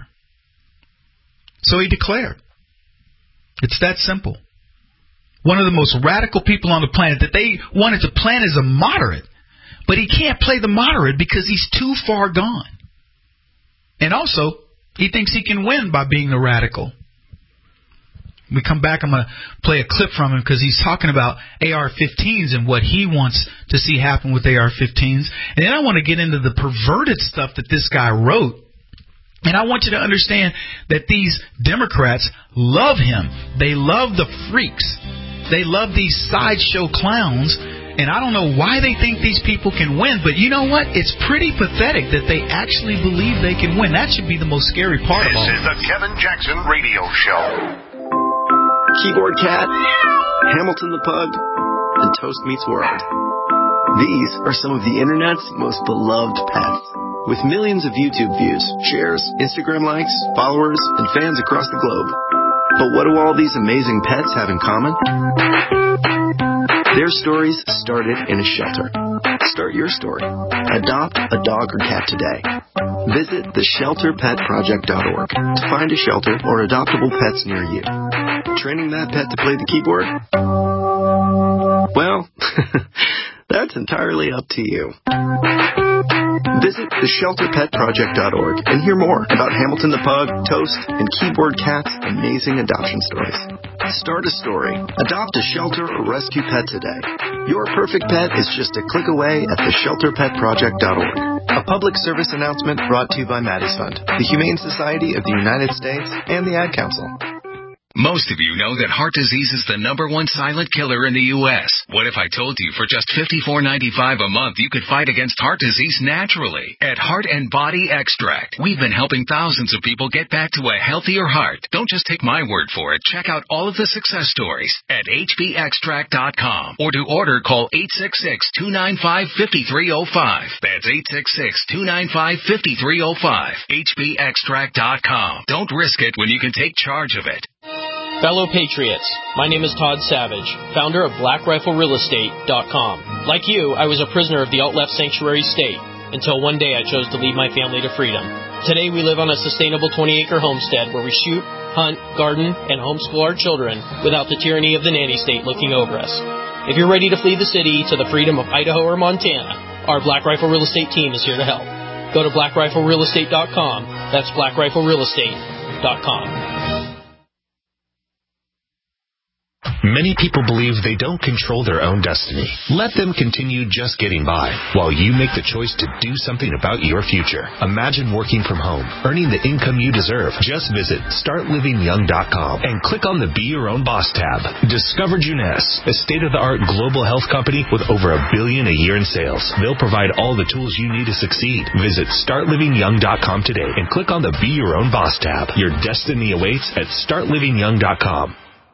So he declared. It's that simple. One of the most radical people on the planet that they wanted to plant as a moderate. But he can't play the moderate because he's too far gone. And also, he thinks he can win by being the radical. When we come back, I'm going to play a clip from him because he's talking about A R fifteens and what he wants to see happen with A R fifteens. And then I want to get into the perverted stuff that this guy wrote. And I want you to understand that these Democrats love him. They love the freaks. They love these sideshow clowns. And I don't know why they think these people can win, but you know what? It's pretty pathetic that they actually believe they can win. That should be the most scary part this of all. This is the Kevin Jackson Radio Show. Keyboard Cat, Hamilton the Pug, and Toast Meets World. These are some of the internet's most beloved pets. With millions of YouTube views, shares, Instagram likes, followers, and fans across the globe. But what do all these amazing pets have in common? Their stories started in a shelter. Start your story. Adopt a dog or cat today. Visit the shelter pet project dot org to find a shelter or adoptable pets near you. Training that pet to play the keyboard? Well, that's entirely up to you. Visit the shelter pet project dot org and hear more about Hamilton the Pug, Toast, and Keyboard Cat's amazing adoption stories. Start a story. Adopt a shelter or rescue pet today. Your perfect pet is just a click away at the shelter pet project dot org. A public service announcement brought to you by Maddie's Fund, the Humane Society of the United States, and the Ad Council. Most of you know that heart disease is the number one silent killer in the U S What if I told you for just fifty-four ninety-five a month you could fight against heart disease naturally? At Heart and Body Extract, we've been helping thousands of people get back to a healthier heart. Don't just take my word for it. Check out all of the success stories at H B extract dot com, or to order, call eight six six, two nine five, five three zero five. That's eight six six, two nine five, five three zero five. H B extract dot com. Don't risk it when you can take charge of it. Fellow Patriots, my name is Todd Savage, founder of Black Rifle Real Estate dot com. Like you, I was a prisoner of the alt-left sanctuary state until one day I chose to lead my family to freedom. Today we live on a sustainable twenty-acre homestead where we shoot, hunt, garden, and homeschool our children without the tyranny of the nanny state looking over us. If you're ready to flee the city to the freedom of Idaho or Montana, our Black Rifle Real Estate team is here to help. Go to Black Rifle Real Estate dot com. That's Black Rifle Real Estate dot com. Many people believe they don't control their own destiny. Let them continue just getting by while you make the choice to do something about your future. Imagine working from home, earning the income you deserve. Just visit start living young dot com and click on the Be Your Own Boss tab. Discover Juness, a state-of-the-art global health company with over a billion a year in sales. They'll provide all the tools you need to succeed. Visit start living young dot com today and click on the Be Your Own Boss tab. Your destiny awaits at start living young dot com.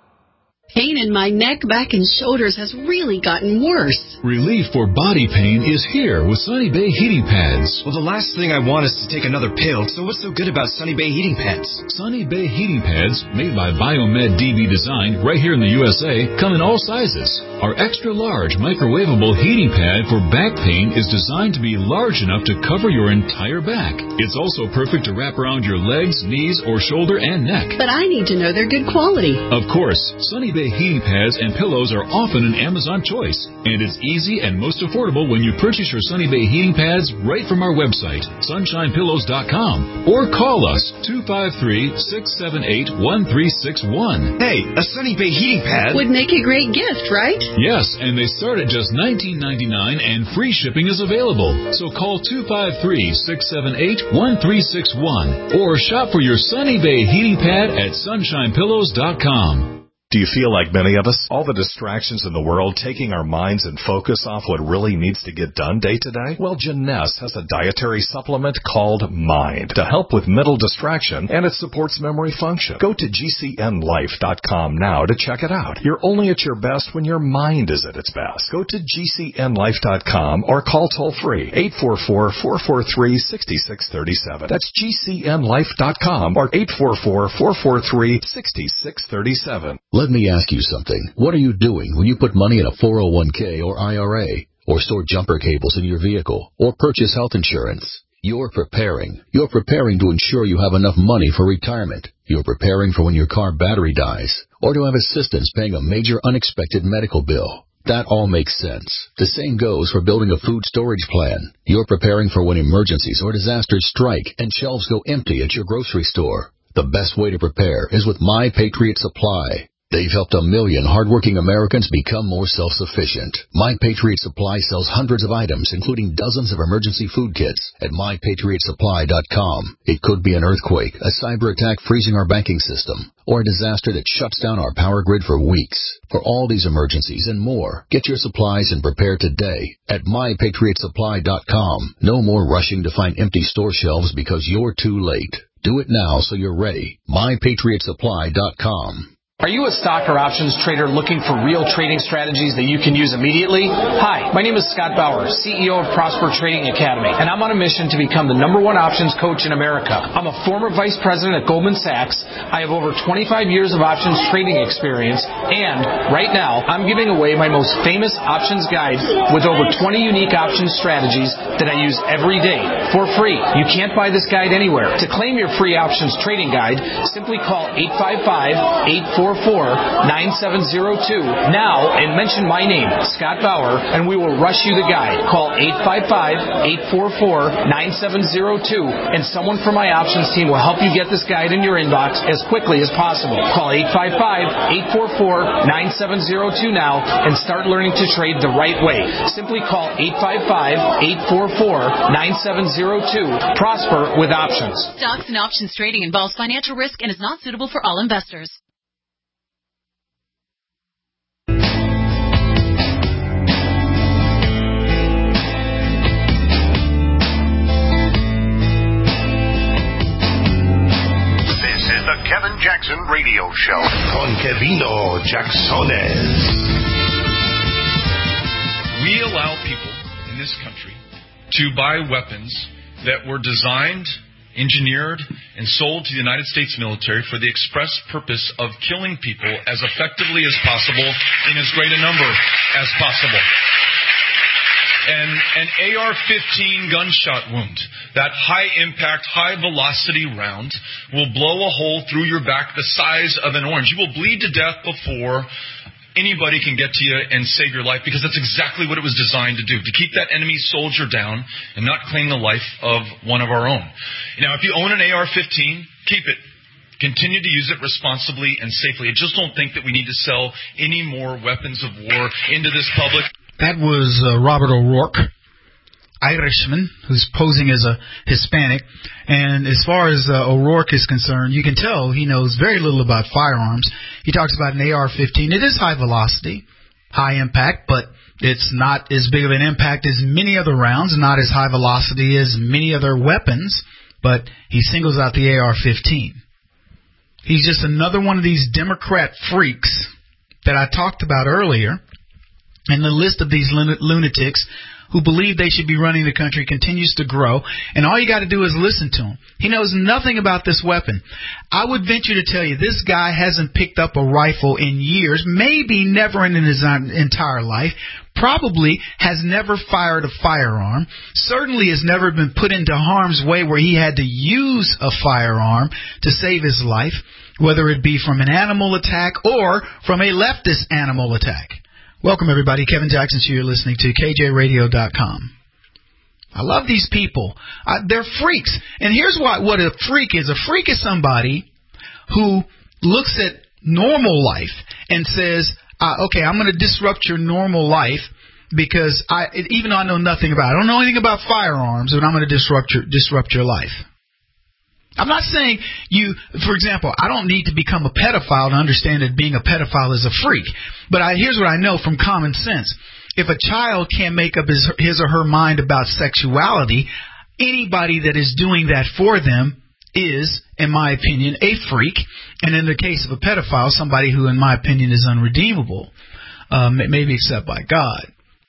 Pain in my neck, back, and shoulders has really gotten worse. Relief for body pain is here with Sunny Bay heating pads. Well, the last thing I want is to take another pill, so what's so good about Sunny Bay heating pads? Sunny Bay heating pads, made by Biomed D B Design right here in the U S A, come in all sizes. Our extra-large microwavable heating pad for back pain is designed to be large enough to cover your entire back. It's also perfect to wrap around your legs, knees, or shoulder and neck. But I need to know they're good quality. Of course, Sunny Bay heating pads and pillows are often an Amazon choice, and it's easy and most affordable when you purchase your Sunny Bay heating pads right from our website, sunshine pillows dot com, or call us two five three, six seven eight, one three six one. Hey, a Sunny Bay heating pad would make a great gift, right? Yes, and they start at just nineteen ninety-nine and free shipping is available. So call two five three, six seven eight, one three six one or shop for your Sunny Bay heating pad at sunshine pillows dot com. Do you feel like many of us? All the distractions in the world taking our minds and focus off what really needs to get done day to day? Well, Juness has a dietary supplement called Mind to help with mental distraction, and it supports memory function. Go to G C N life dot com now to check it out. You're only at your best when your mind is at its best. Go to G C N life dot com or call toll-free eight four four, four four three, six six three seven. That's G C N life dot com or eight four four, four four three, six six three seven. Let me ask you something. What are you doing when you put money in a four oh one k or I R A, or store jumper cables in your vehicle, or purchase health insurance? You're preparing. You're preparing to ensure you have enough money for retirement. You're preparing for when your car battery dies, or to have assistance paying a major unexpected medical bill. That all makes sense. The same goes for building a food storage plan. You're preparing for when emergencies or disasters strike and shelves go empty at your grocery store. The best way to prepare is with My Patriot Supply. They've helped a million hardworking Americans become more self-sufficient. My Patriot Supply sells hundreds of items, including dozens of emergency food kits at my patriot supply dot com. It could be an earthquake, a cyber attack freezing our banking system, or a disaster that shuts down our power grid for weeks. For all these emergencies and more, get your supplies and prepare today at my patriot supply dot com. No more rushing to find empty store shelves because you're too late. Do it now so you're ready. my patriot supply dot com. Are you a stock or options trader looking for real trading strategies that you can use immediately? Hi, my name is Scott Bauer, C E O of Prosper Trading Academy, and I'm on a mission to become the number one options coach in America. I'm a former vice president at Goldman Sachs. I have over twenty-five years of options trading experience, and right now, I'm giving away my most famous options guide with over twenty unique options strategies that I use every day for free. You can't buy this guide anywhere. To claim your free options trading guide, simply call eight five five, eight four four, nine seven zero two now and mention my name, Scott Bauer, and we will rush you the guide. Call eight five five, eight four four, nine seven zero two and someone from my options team will help you get this guide in your inbox as quickly as possible. Call eight five five, eight four four, nine seven zero two now and start learning to trade the right way. Simply call eight five five, eight four four, nine seven zero two. Prosper with options. Stocks and options trading involves financial risk and is not suitable for all investors. The Kevin Jackson Radio Show con Kevino Jacksones. We allow people in this country to buy weapons that were designed, engineered, and sold to the United States military for the express purpose of killing people as effectively as possible in as great a number as possible. And an A R fifteen gunshot wound, that high-impact, high-velocity round, will blow a hole through your back the size of an orange. You will bleed to death before anybody can get to you and save your life, because that's exactly what it was designed to do, to keep that enemy soldier down and not claim the life of one of our own. Now, if you own an A R fifteen, keep it. Continue to use it responsibly and safely. I just don't think that we need to sell any more weapons of war into this public. That was uh, Robert O'Rourke, Irishman, who's posing as a Hispanic. And as far as uh, O'Rourke is concerned, you can tell he knows very little about firearms. He talks about an A R fifteen. It is high velocity, high impact, but it's not as big of an impact as many other rounds, not as high velocity as many other weapons, but he singles out the A R fifteen. He's just another one of these Democrat freaks that I talked about earlier. And the list of these lunatics who believe they should be running the country continues to grow. And all you got to do is listen to him. He knows nothing about this weapon. I would venture to tell you this guy hasn't picked up a rifle in years, maybe never in his entire life, probably has never fired a firearm, certainly has never been put into harm's way where he had to use a firearm to save his life, whether it be from an animal attack or from a leftist animal attack. Welcome, everybody. Kevin Jackson, so you're listening to K J radio dot com. I love these people. Uh, they're freaks. And here's what, what a freak is. A freak is somebody who looks at normal life and says, uh, okay, I'm going to disrupt your normal life because I, even though I know nothing about it, I don't know anything about firearms, but I'm going to disrupt your, disrupt your life. I'm not saying you, for example, I don't need to become a pedophile to understand that being a pedophile is a freak. But I, here's what I know from common sense. If a child can't make up his, his or her mind about sexuality, anybody that is doing that for them is, in my opinion, a freak. And in the case of a pedophile, somebody who, in my opinion, is unredeemable, um, maybe except by God.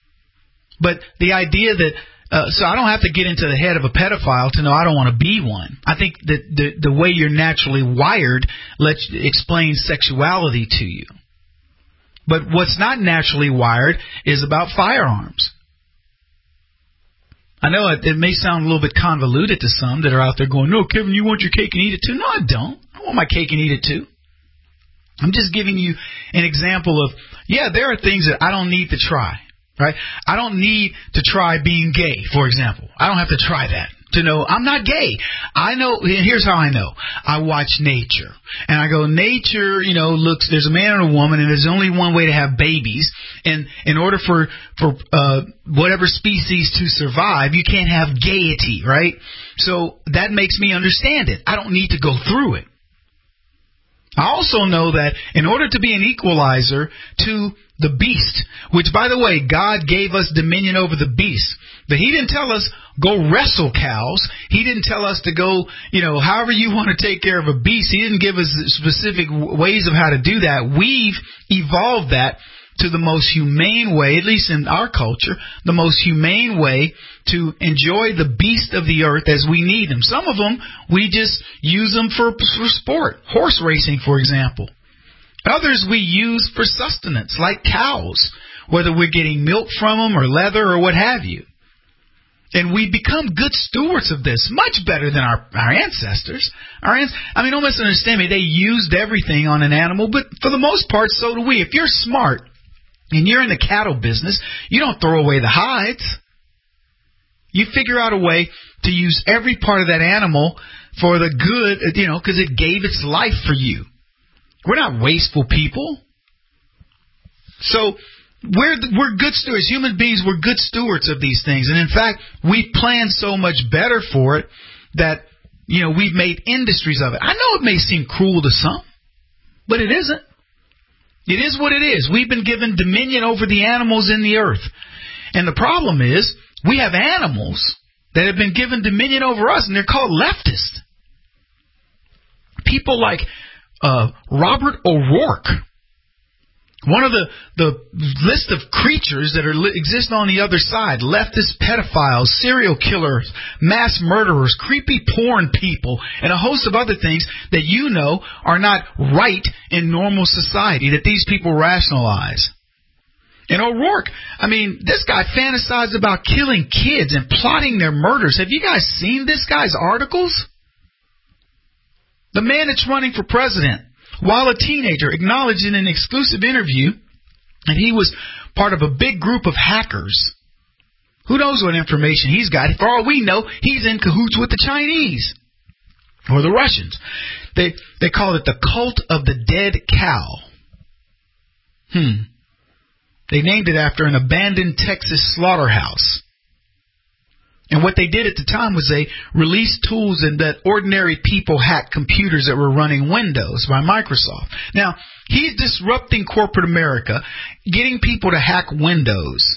But the idea that Uh, so I don't have to get into the head of a pedophile to know I don't want to be one. I think that the, the way you're naturally wired lets explain sexuality to you. But what's not naturally wired is about firearms. I know it, it may sound a little bit convoluted to some that are out there going, no, Kevin, you want your cake and eat it too? No, I don't. I want my cake and eat it too. I'm just giving you an example of, yeah, there are things that I don't need to try. Right? I don't need to try being gay, for example. I don't have to try that to know I'm not gay. I know, here's how I know. I watch nature. And I go, nature, you know, looks, there's a man and a woman, and there's only one way to have babies. And in order for, for uh, whatever species to survive, you can't have gaiety, right? So that makes me understand it. I don't need to go through it. I also know that in order to be an equalizer to the beast, which, by the way, God gave us dominion over the beast, but He didn't tell us go wrestle cows. He didn't tell us to go, you know, however you want to take care of a beast. He didn't give us specific ways of how to do that. We've evolved that to the most humane way, at least in our culture, the most humane way to enjoy the beast of the earth as we need them. Some of them, we just use them for, for sport, horse racing, for example. Others we use for sustenance, like cows, whether we're getting milk from them or leather or what have you. And we become good stewards of this, much better than our, our ancestors. Our ans- I mean, don't misunderstand me. They used everything on an animal, but for the most part, so do we. If you're smart and you're in the cattle business, you don't throw away the hides. You figure out a way to use every part of that animal for the good, you know, because it gave its life for you. We're not wasteful people. So we're we're good stewards. Human beings, we're good stewards of these things. And in fact, we plan so much better for it that, you know, we've made industries of it. I know it may seem cruel to some, but it isn't. It is what it is. We've been given dominion over the animals in the earth. And the problem is we have animals that have been given dominion over us, and they're called leftists. People like uh, Robert O'Rourke. One of the, the list of creatures that are exist on the other side, leftist pedophiles, serial killers, mass murderers, creepy porn people, and a host of other things that you know are not right in normal society, that these people rationalize. And O'Rourke, I mean, this guy fantasized about killing kids and plotting their murders. Have you guys seen this guy's articles? The man that's running for president, while a teenager, acknowledged in an exclusive interview that he was part of a big group of hackers. Who knows what information he's got? For all we know, he's in cahoots with the Chinese or the Russians. They they call it the cult of the dead cow. Hmm. They named it after an abandoned Texas slaughterhouse. And what they did at the time was they released tools and that ordinary people hacked computers that were running Windows by Microsoft. Now, he's disrupting corporate America, getting people to hack Windows.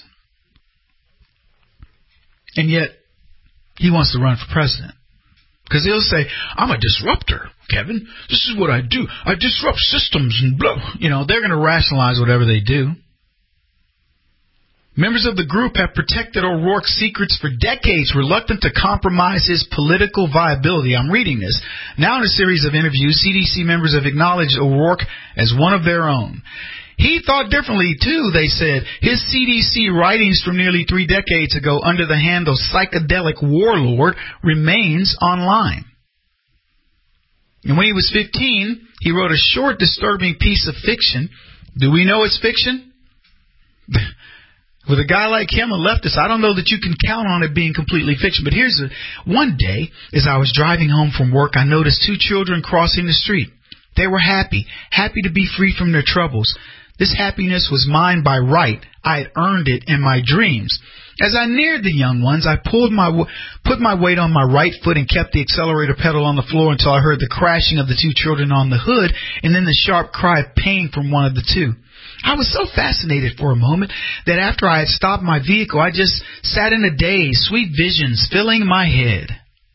And yet, he wants to run for president. Because he'll say, I'm a disruptor, Kevin. This is what I do. I disrupt systems and blah. You know, they're going to rationalize whatever they do. Members of the group have protected O'Rourke's secrets for decades, reluctant to compromise his political viability. I'm reading this. Now in a series of interviews, C D C members have acknowledged O'Rourke as one of their own. He thought differently, too, they said. His C D C writings from nearly three decades ago under the handle Psychedelic Warlord remains online. And when he was fifteen, he wrote a short, disturbing piece of fiction. Do we know it's fiction? With a guy like him, a leftist, I don't know that you can count on it being completely fiction. But here's a, one day, as I was driving home from work, I noticed two children crossing the street. They were happy, happy to be free from their troubles. This happiness was mine by right. I had earned it in my dreams. As I neared the young ones, I pulled my put my weight on my right foot and kept the accelerator pedal on the floor until I heard the crashing of the two children on the hood and then the sharp cry of pain from one of the two. I was so fascinated for a moment that after I had stopped my vehicle, I just sat in a daze, sweet visions filling my head.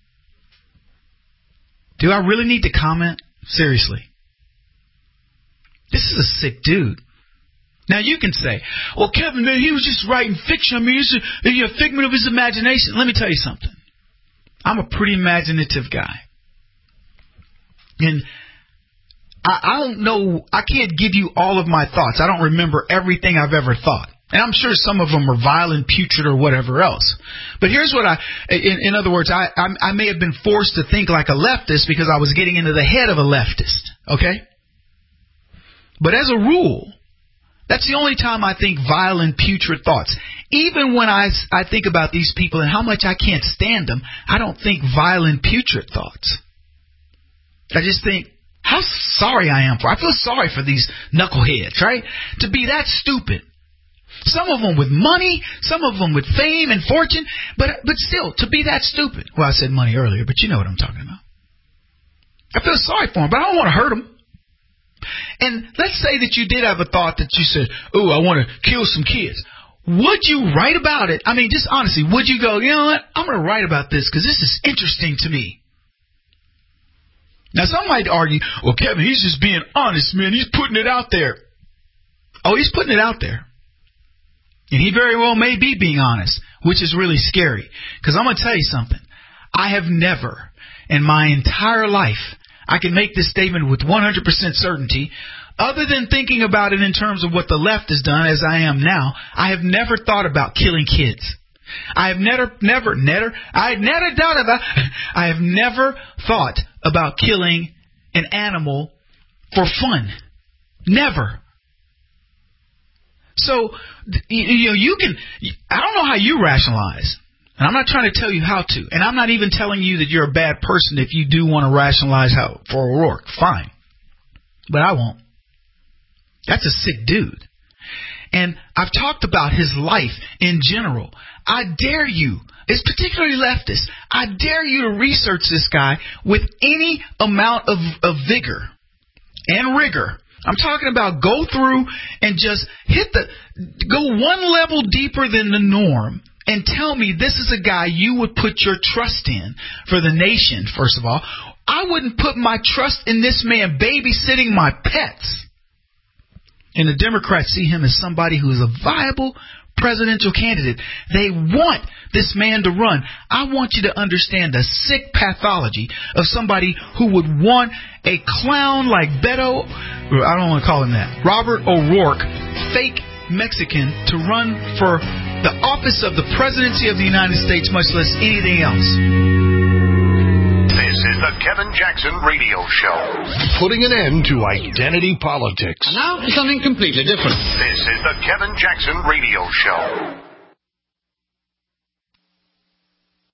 Do I really need to comment? Seriously. This is a sick dude. Now you can say, well, Kevin, man, he was just writing fiction. I mean, it's a, a figment of his imagination. Let me tell you something. I'm a pretty imaginative guy. And I, I don't know, I can't give you all of my thoughts. I don't remember everything I've ever thought. And I'm sure some of them are violent, putrid, or whatever else. But here's what I, in, in other words, I, I, I may have been forced to think like a leftist because I was getting into the head of a leftist. Okay? But as a rule, that's the only time I think violent, putrid thoughts. Even when I, I think about these people and how much I can't stand them, I don't think violent, putrid thoughts. I just think, how sorry I am for. I feel sorry for these knuckleheads, right? To be that stupid. Some of them with money, some of them with fame and fortune, but but still, to be that stupid. Well, I said money earlier, but you know what I'm talking about. I feel sorry for them, but I don't want to hurt them. And let's say that you did have a thought that you said, oh, I want to kill some kids. Would you write about it? I mean, just honestly, would you go, you know what? I'm going to write about this because this is interesting to me. Now, some might argue, well, Kevin, he's just being honest, man. He's putting it out there. Oh, he's putting it out there. And he very well may be being honest, which is really scary. Because I'm going to tell you something. I have never, in my entire life, I can make this statement with one hundred percent certainty, other than thinking about it in terms of what the left has done, as I am now, I have never thought about killing kids. I have never, never, never, I have never done about, I have never thought about killing an animal for fun. Never. So, you know, you can, I don't know how you rationalize. And I'm not trying to tell you how to. And I'm not even telling you that you're a bad person if you do want to rationalize how for O'Rourke. Fine. But I won't. That's a sick dude. And I've talked about his life in general. I dare you, it's particularly leftists, I dare you to research this guy with any amount of, of vigor and rigor. I'm talking about go through and just hit the, go one level deeper than the norm and tell me this is a guy you would put your trust in for the nation, first of all. I wouldn't put my trust in this man babysitting my pets. And the Democrats see him as somebody who is a viable presidential candidate. They want this man to run. I want you to understand the sick pathology of somebody who would want a clown like Beto, I don't want to call him that, Robert O'Rourke, fake Mexican, to run for the office of the presidency of the United States, much less anything else. This is the Kevin Jackson Radio Show. Putting an end to identity politics. And now for something completely different. This is the Kevin Jackson Radio Show.